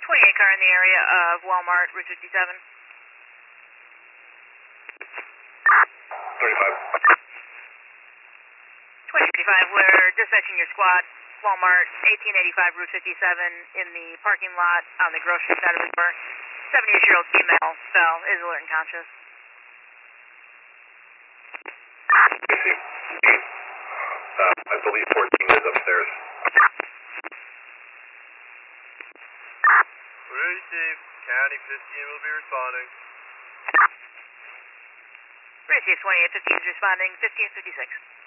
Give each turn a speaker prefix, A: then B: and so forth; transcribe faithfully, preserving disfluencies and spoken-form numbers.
A: twenty-eight car in the area of Walmart, Route fifty-seven.
B: thirty-five.
A: twenty fifty-five, we're dispatching your squad, Walmart, eighteen eighty-five, Route fifty-seven, in the parking lot on the grocery side of the store. seventy-eight-year-old female fell, is alert and conscious.
B: Uh, I believe fourteen is upstairs.
C: We're received. County fifteen will be responding.
A: Received, twenty-eight fifteen is responding, fifteen fifty-six.